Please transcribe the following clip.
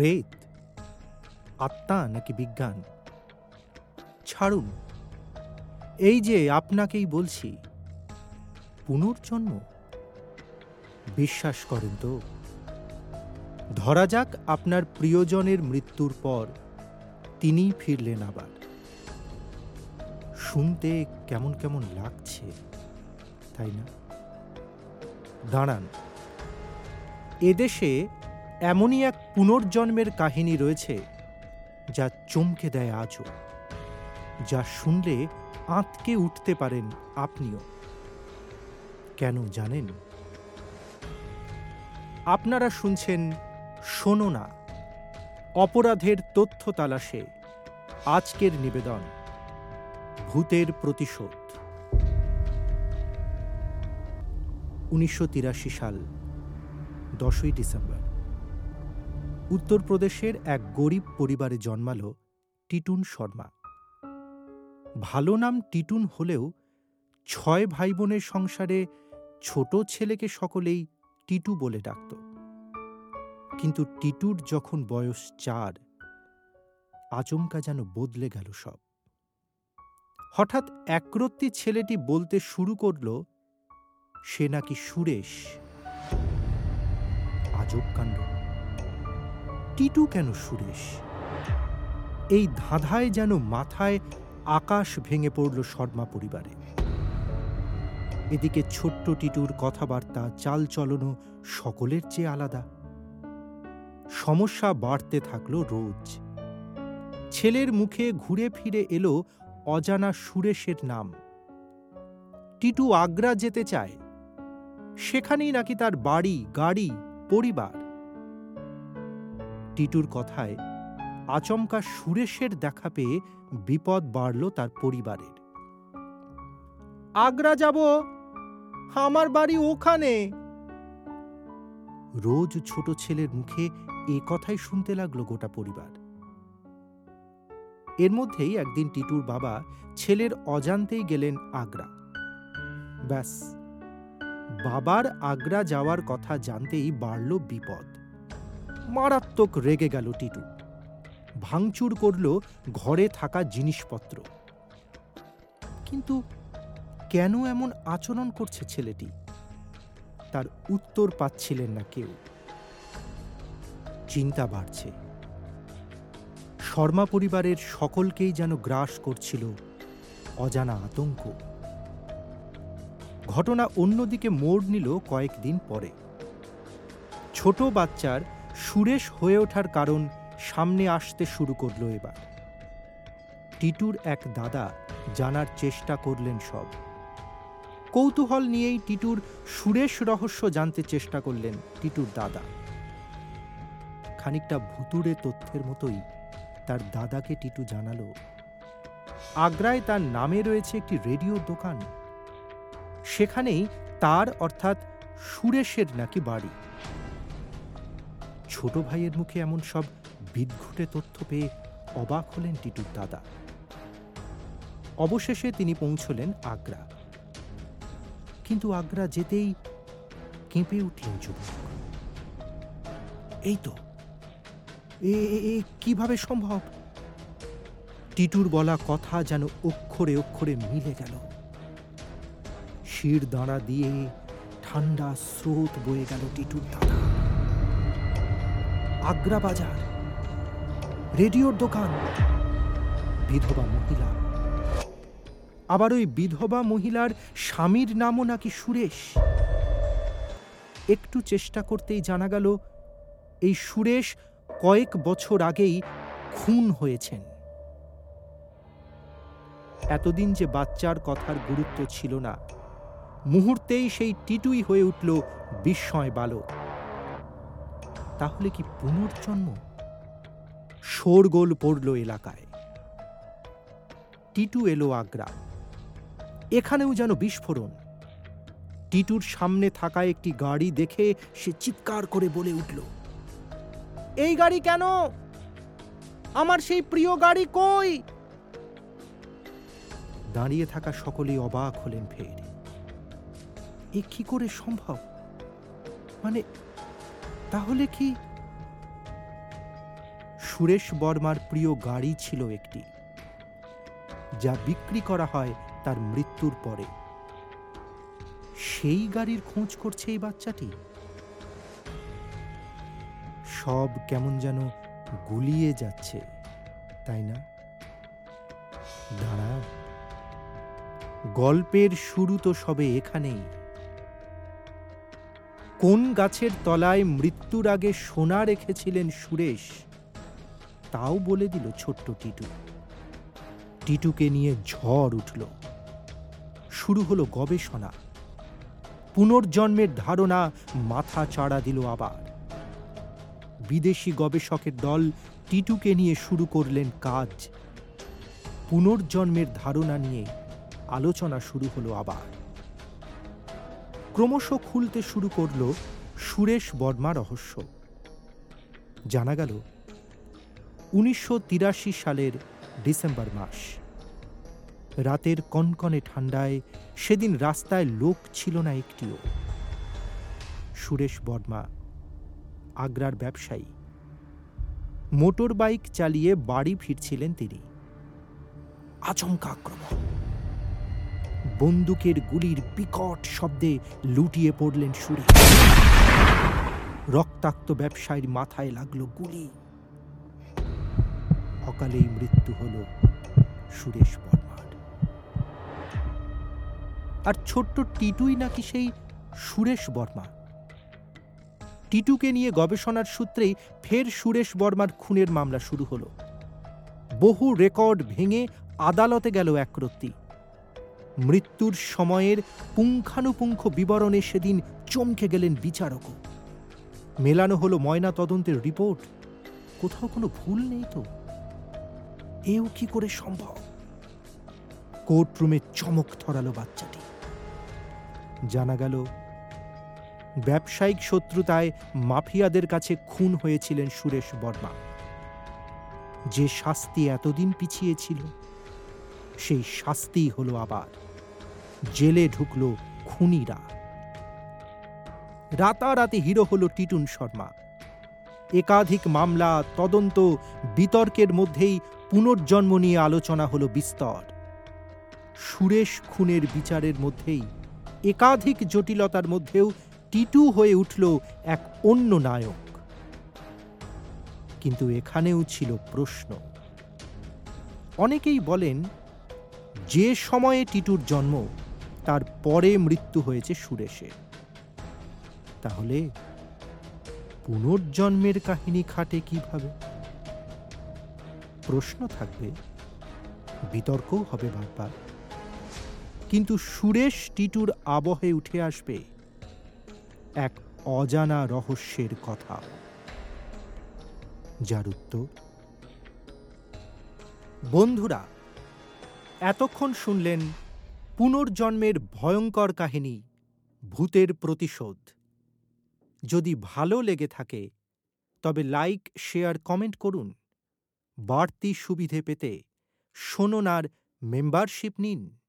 প্রেত, আত্মা নাকি বিজ্ঞান? ছাড়ুন, এই যে আপনাকেই বলছি, পুনর্জন্ম বিশ্বাস করেন তো? ধরা যাক আপনার প্রিয়জনের মৃত্যুর পর তিনিই ফিরলেন আবার। শুনতে কেমন কেমন লাগছে, তাই না? দাঁড়ান, এদেশে এমনই এক পুনর্জন্মের কাহিনী রয়েছে যা চমকে দেয় আজও, যা শুনলে আঁতকে উঠতে পারেন আপনিও। কেন জানেন? আপনারা শুনছেন শোনো না, অপরাধের তথ্য তালাশে আজকের নিবেদন, ভূতের প্রতিশোধ। 1983 সাল, 10ই ডিসেম্বর। উত্তরপ্রদেশের এক গরিব পরিবারে জন্মালো টিটুন শর্মা। ভালো নাম টিটুন হলেও 6 ভাই বোনের সংসারে ছোট ছেলেকে সকলেই টিটু বলে ডাকত। কিন্তু টিটুর যখন বয়স 4, আচমকা যেন বদলে গেল সব। হঠাৎ একরত্তি ছেলেটি বলতে শুরু করল সে নাকি সুরেশ। আজব কাণ্ড, টিটু কেন সুরেশ? এই ধাঁধায় যেন মাথায় আকাশ ভেঙে পড়ল শর্মা পরিবারে। এদিকে ছোট্ট টিটুর কথাবার্তা, চালচলনও সকলের চেয়ে আলাদা। সমস্যা বাড়তে থাকলো রোজ। ছেলের মুখে ঘুরে ফিরে এলো অজানা সুরেশের নাম। টিটু আগ্রা যেতে চায়, সেখানেই নাকি তার বাড়ি, গাড়ি, পরিবার। টিটুর কথায় আচমকা সুরেশের দেখা পেয়ে বিপদ বাড়ল তার পরিবারের। আগ্রা যাব, আমার বাড়ি ওখানে। রোজ ছোট ছেলের মুখে এ কথাই শুনতে লাগলো গোটা পরিবার। এর মধ্যেই একদিন টিটুর বাবা ছেলের অজান্তেই গেলেন আগ্রা। ব্যাস, বাবার আগ্রা যাওয়ার কথা জানতেই বাড়ল বিপদ। মারাত্মক রেগে গেল টিটু। ভাঙচুর করল ঘরে থাকা জিনিসপত্র। কিন্তু কেন এমন আচরণ করছে ছেলেটি? তার উত্তর পাচ্ছিলেন না কেউ। চিন্তা বাড়ছে। শর্মা পরিবারের সকলকেই যেন গ্রাস করছিল অজানা আতঙ্ক। ঘটনা অন্যদিকে মোড় নিল কয়েকদিন পরে। ছোট বাচ্চার সুরেশ হয়ে ওঠার কারণ সামনে আসতে শুরু করল এবার। টিটুর এক দাদা জানার চেষ্টা করলেন সব। কৌতূহল নিয়েই টিটুর সুরেশ রহস্য জানতে চেষ্টা করলেন টিটুর দাদা। খানিকটা ভুতুড়ে তথ্যের মতোই তার দাদাকে টিটু জানালো, আগ্রায় তার নামে রয়েছে একটি রেডিওর দোকান। সেখানেই তার অর্থাৎ সুরেশের নাকি বাড়ি। ছোট ভাইয়ের মুখে এমন সব বিদঘুটে তথ্য পেয়ে অবাক হলেন টিটুর দাদা। অবশেষে তিনি পৌঁছলেন আগ্রা। কিন্তু আগ্রা যেতেই কেঁপে উঠলেন যুবক। এই তো, এ কিভাবে সম্ভব? টিটুর বলা কথা যেন অক্ষরে অক্ষরে মিলে গেল। শির দাঁড়া দিয়ে ঠান্ডা স্রোত বয়ে গেল টিটুর দাদা। আগ্রা বাজার, রেডিওর দোকান, বিধবা মহিলা। আবার ওই বিধবা মহিলার স্বামীর নামও নাকি সুরেশ। একটু চেষ্টা করতেই জানা গেল এই সুরেশ কয়েক বছর আগেই খুন হয়েছেন। এতদিন যে বাচ্চার কথার গুরুত্ব ছিল না, মুহূর্তেই সেই টিটুই হয়ে উঠল বিস্ময় বালক। তাহলে কি পুনর্জন্ম? শোরগোল পড়ল এলাকায়। টিটু এলো আগ্রা। এখানেও যেন বিস্ফোরণ। টিটুর সামনে থাকা একটি গাড়ি দেখে সে চিৎকার করে বলে উঠল, এই গাড়ি কেন? আমার সেই প্রিয় গাড়ি কই? দাঁড়িয়ে থাকা সকলেই অবাক হলেন ফের। এ কি করে সম্ভব? মানে তাহলে কি? সুরেশ বর্মার প্রিয় গাড়ি ছিল একটি, যা বিক্রি করা হয় তার মৃত্যুর পরে। সেই গাড়ির খোঁজ করছে এই বাচ্চাটি। সব কেমন যেন গুলিয়ে যাচ্ছে, তাই না? দাঁড়া, গল্পের শুরু তো সবে এখানেই। কোন গাছের তলায় মৃত্যুর আগে সোনা রেখেছিলেন সুরেশ, তাও বলে দিল ছোট্ট টিটু। টিটুকে নিয়ে ঝড় উঠল। শুরু হলো গবেষণা। পুনর্জন্মের ধারণা মাথা চাড়া দিল আবার। বিদেশি গবেষকের দল টিটুকে নিয়ে শুরু করলেন কাজ। পুনর্জন্মের ধারণা নিয়ে আলোচনা শুরু হলো আবার। ক্রমশ খুলতে শুরু করল সুরেশ বর্মা রহস্য। জানা গেল 1983 সালের ডিসেম্বর মাস। রাতের কনকনে ঠান্ডায় সেদিন রাস্তায় লোক ছিল না একটিও। সুরেশ বর্মা আগ্রার ব্যবসায়ী। মোটর বাইক চালিয়ে বাড়ি ফিরছিলেন তিনি। আচমকা আক্রমণ। বন্দুকের গুলির বিকট শব্দে লুটিয়ে পড়লেন সুরেশ। রক্তাক্ত ব্যবসায়ীর মাথায় লাগলো গুলি। অকালেই মৃত্যু হল সুরেশ বর্মার। আর ছোট্ট টিটুই নাকি সেই সুরেশ বর্মা। টিটুকে নিয়ে গবেষণার সূত্রেই ফের সুরেশ বর্মার খুনের মামলা শুরু হলো। বহু রেকর্ড ভেঙে আদালতে গেল একরত্তি। মৃত্যুর সময়ের পুঙ্খানুপুঙ্খ বিবরণে সেদিন চমকে গেলেন বিচারকও। মেলানো হলো ময়না তদন্তের রিপোর্ট। কোথাও কোনো ভুল নেই তো? এও কি করে সম্ভব? কোর্টরুমে চমক ধরালো বাচ্চাটি। জানা গেল ব্যবসায়িক শত্রুতায় মাফিয়াদের কাছে খুন হয়েছিলেন সুরেশ বর্মা। যে শাস্তি এতদিন পিছিয়ে ছিল, সেই শাস্তি হলো আবার। জেলে ঢুকলো খুনিরা। রাতারাতি হিরো হলো টিটুন শর্মা। একাধিক মামলা, তদন্ত, বিতর্কের মধ্যেই পুনর্জন্ম নিয়ে আলোচনা হলো বিস্তর। সুরেশ খুনের বিচারের মধ্যেই, একাধিক জটিলতার মধ্যেও টিটু হয়ে উঠল এক অন্য নায়ক। কিন্তু এখানেও ছিল প্রশ্ন। অনেকেই বলেন, যে সময়ে টিটুর জন্ম তার পরে মৃত্যু হয়েছে সুরেশের। তাহলে পুনর্জন্মের কাহিনী খাটে কিভাবে? প্রশ্ন থাকবে, বিতর্কও হবে বারবার। কিন্তু সুরেশ টিটুর আবহে উঠে আসবে এক অজানা রহস্যের কথা, যার উত্তর। বন্ধুরা, এতক্ষণ শুনলেন পুনর্জন্মের ভয়ঙ্কর কাহিনী, ভূতের প্রতিশোধ। যদি ভালো লেগে থাকে তবে লাইক, শেয়ার, কমেন্ট করুন। বাড়তি সুবিধে পেতে শোনার মেম্বারশিপ নিন।